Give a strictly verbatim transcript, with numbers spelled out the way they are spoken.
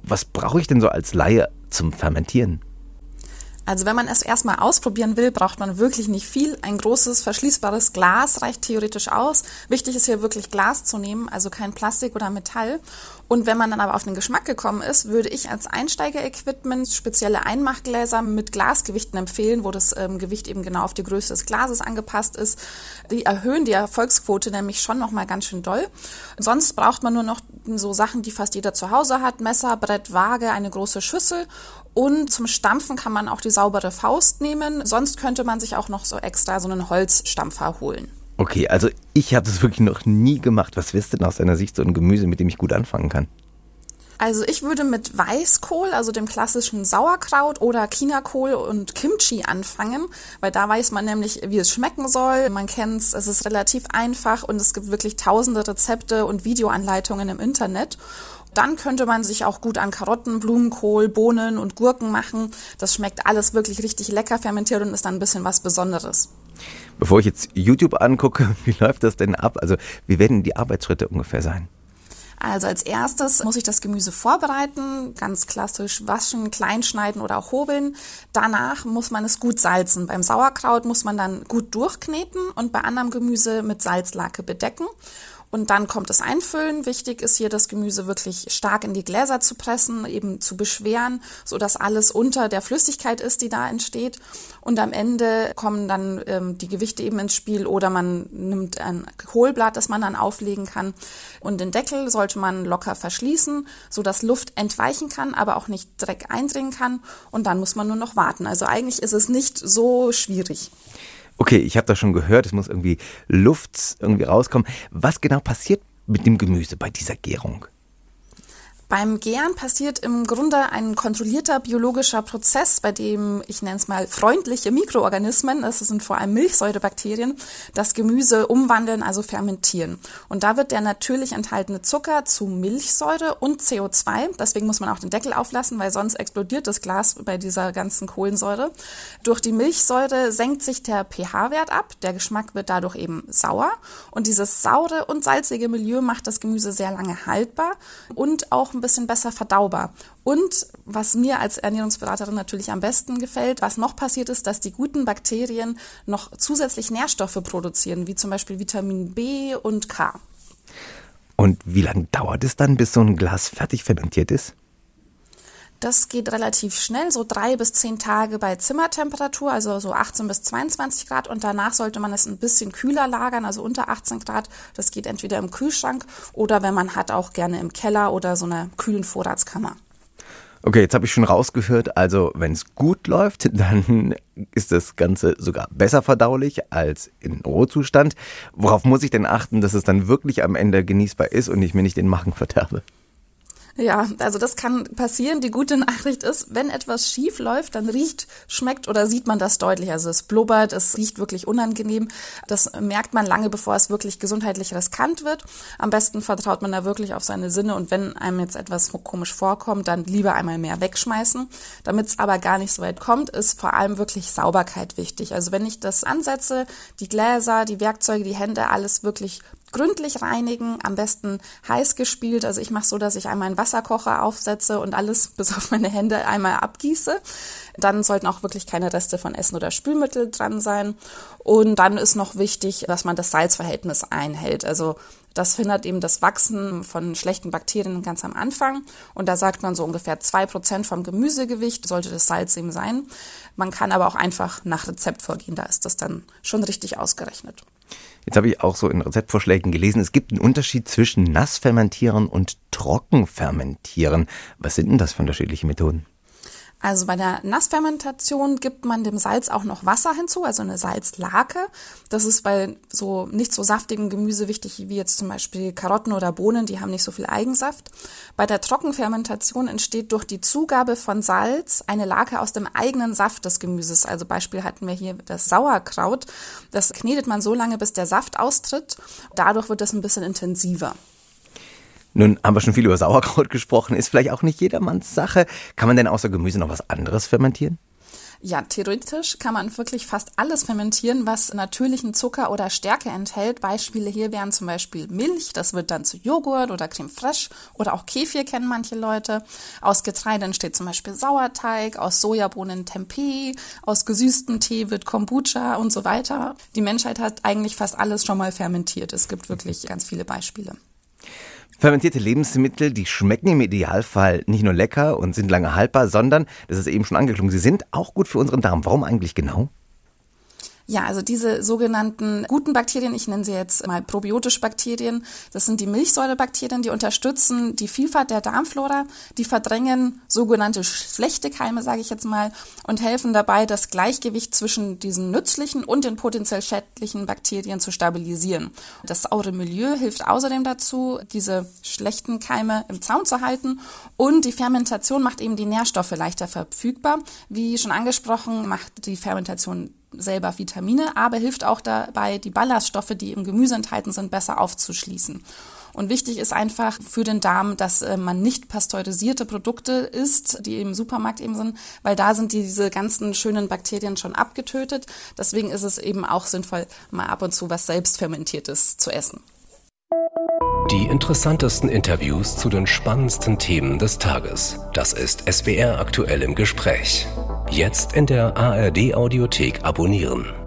Was brauche ich denn so als Laie zum Fermentieren? Also wenn man es erstmal ausprobieren will, braucht man wirklich nicht viel. Ein großes verschließbares Glas reicht theoretisch aus. Wichtig ist hier wirklich Glas zu nehmen, also kein Plastik oder Metall. Und wenn man dann aber auf den Geschmack gekommen ist, würde ich als Einsteiger-Equipment spezielle Einmachgläser mit Glasgewichten empfehlen, wo das ähm, Gewicht eben genau auf die Größe des Glases angepasst ist. Die erhöhen die Erfolgsquote nämlich schon nochmal ganz schön doll. Sonst braucht man nur noch so Sachen, die fast jeder zu Hause hat. Messer, Brett, Waage, eine große Schüssel. Und zum Stampfen kann man auch die saubere Faust nehmen. Sonst könnte man sich auch noch so extra so einen Holzstampfer holen. Okay, also ich habe das wirklich noch nie gemacht. Was wäre denn aus deiner Sicht so ein Gemüse, mit dem ich gut anfangen kann? Also ich würde mit Weißkohl, also dem klassischen Sauerkraut oder Chinakohl und Kimchi anfangen, weil da weiß man nämlich, wie es schmecken soll. Man kennt es, es ist relativ einfach und es gibt wirklich tausende Rezepte und Videoanleitungen im Internet. Dann könnte man sich auch gut an Karotten, Blumenkohl, Bohnen und Gurken machen. Das schmeckt alles wirklich richtig lecker fermentiert und ist dann ein bisschen was Besonderes. Bevor ich jetzt YouTube angucke, wie läuft das denn ab? Also wie werden die Arbeitsschritte ungefähr sein? Also als erstes muss ich das Gemüse vorbereiten, ganz klassisch waschen, kleinschneiden oder auch hobeln. Danach muss man es gut salzen. Beim Sauerkraut muss man dann gut durchkneten und bei anderem Gemüse mit Salzlake bedecken. Und dann kommt das Einfüllen. Wichtig ist hier, das Gemüse wirklich stark in die Gläser zu pressen, eben zu beschweren, sodass alles unter der Flüssigkeit ist, die da entsteht. Und am Ende kommen dann ähm, die Gewichte eben ins Spiel oder man nimmt ein Kohlblatt, das man dann auflegen kann. Und den Deckel sollte man locker verschließen, sodass Luft entweichen kann, aber auch nicht Dreck eindringen kann. Und dann muss man nur noch warten. Also eigentlich ist es nicht so schwierig. Okay, ich habe das schon gehört, es muss irgendwie Luft irgendwie rauskommen. Was genau passiert mit dem Gemüse bei dieser Gärung? Beim Gären passiert im Grunde ein kontrollierter biologischer Prozess, bei dem, ich nenne es mal, freundliche Mikroorganismen, das sind vor allem Milchsäurebakterien, das Gemüse umwandeln, also fermentieren. Und da wird der natürlich enthaltene Zucker zu Milchsäure und C O zwei, deswegen muss man auch den Deckel auflassen, weil sonst explodiert das Glas bei dieser ganzen Kohlensäure. Durch die Milchsäure senkt sich der pH-Wert ab, der Geschmack wird dadurch eben sauer und dieses saure und salzige Milieu macht das Gemüse sehr lange haltbar und auch ein bisschen besser verdaubar. Und was mir als Ernährungsberaterin natürlich am besten gefällt, was noch passiert ist, dass die guten Bakterien noch zusätzlich Nährstoffe produzieren, wie zum Beispiel Vitamin B und K. Und wie lange dauert es dann, bis so ein Glas fertig fermentiert ist? Das geht relativ schnell, so drei bis zehn Tage bei Zimmertemperatur, also so achtzehn bis zweiundzwanzig Grad. Und danach sollte man es ein bisschen kühler lagern, also unter achtzehn Grad. Das geht entweder im Kühlschrank oder wenn man hat, auch gerne im Keller oder so einer kühlen Vorratskammer. Okay, jetzt habe ich schon rausgehört, also wenn es gut läuft, dann ist das Ganze sogar besser verdaulich als in Rohzustand. Worauf muss ich denn achten, dass es dann wirklich am Ende genießbar ist und ich mir nicht den Magen verderbe? Ja, also das kann passieren. Die gute Nachricht ist, wenn etwas schief läuft, dann riecht, schmeckt oder sieht man das deutlich. Also es blubbert, es riecht wirklich unangenehm. Das merkt man lange, bevor es wirklich gesundheitlich riskant wird. Am besten vertraut man da wirklich auf seine Sinne und wenn einem jetzt etwas komisch vorkommt, dann lieber einmal mehr wegschmeißen. Damit es aber gar nicht so weit kommt, ist vor allem wirklich Sauberkeit wichtig. Also wenn ich das ansetze, die Gläser, die Werkzeuge, die Hände, alles wirklich gründlich reinigen, am besten heiß gespült. Also ich mache so, dass ich einmal einen Wasserkocher aufsetze und alles bis auf meine Hände einmal abgieße. Dann sollten auch wirklich keine Reste von Essen oder Spülmittel dran sein. Und dann ist noch wichtig, dass man das Salzverhältnis einhält. Also das verhindert eben das Wachsen von schlechten Bakterien ganz am Anfang. Und da sagt man so ungefähr zwei Prozent vom Gemüsegewicht sollte das Salz eben sein. Man kann aber auch einfach nach Rezept vorgehen. Da ist das dann schon richtig ausgerechnet. Jetzt habe ich auch so in Rezeptvorschlägen gelesen, es gibt einen Unterschied zwischen Nassfermentieren und Trockenfermentieren. Was sind denn das für unterschiedliche Methoden? Also bei der Nassfermentation gibt man dem Salz auch noch Wasser hinzu, also eine Salzlake. Das ist bei so nicht so saftigen Gemüse wichtig wie jetzt zum Beispiel Karotten oder Bohnen, die haben nicht so viel Eigensaft. Bei der Trockenfermentation entsteht durch die Zugabe von Salz eine Lake aus dem eigenen Saft des Gemüses. Also Beispiel hatten wir hier das Sauerkraut. Das knetet man so lange, bis der Saft austritt. Dadurch wird das ein bisschen intensiver. Nun haben wir schon viel über Sauerkraut gesprochen, ist vielleicht auch nicht jedermanns Sache. Kann man denn außer Gemüse noch was anderes fermentieren? Ja, theoretisch kann man wirklich fast alles fermentieren, was natürlichen Zucker oder Stärke enthält. Beispiele hier wären zum Beispiel Milch, das wird dann zu Joghurt oder Creme fraiche oder auch Kefir kennen manche Leute. Aus Getreide entsteht zum Beispiel Sauerteig, aus Sojabohnen Tempeh, aus gesüßtem Tee wird Kombucha und so weiter. Die Menschheit hat eigentlich fast alles schon mal fermentiert. Es gibt wirklich ganz viele Beispiele. Fermentierte Lebensmittel, die schmecken im Idealfall nicht nur lecker und sind lange haltbar, sondern, das ist eben schon angeklungen, sie sind auch gut für unseren Darm. Warum eigentlich genau? Ja, also diese sogenannten guten Bakterien, ich nenne sie jetzt mal probiotische Bakterien, das sind die Milchsäurebakterien, die unterstützen die Vielfalt der Darmflora, die verdrängen sogenannte schlechte Keime, sage ich jetzt mal, und helfen dabei, das Gleichgewicht zwischen diesen nützlichen und den potenziell schädlichen Bakterien zu stabilisieren. Das saure Milieu hilft außerdem dazu, diese schlechten Keime im Zaum zu halten, und die Fermentation macht eben die Nährstoffe leichter verfügbar. Wie schon angesprochen, macht die Fermentation selber Vitamine, aber hilft auch dabei, die Ballaststoffe, die im Gemüse enthalten sind, besser aufzuschließen. Und wichtig ist einfach für den Darm, dass man nicht pasteurisierte Produkte isst, die im Supermarkt eben sind, weil da sind diese ganzen schönen Bakterien schon abgetötet. Deswegen ist es eben auch sinnvoll, mal ab und zu was selbstfermentiertes zu essen. Die interessantesten Interviews zu den spannendsten Themen des Tages. Das ist S W R aktuell im Gespräch. Jetzt in der A R D Audiothek abonnieren.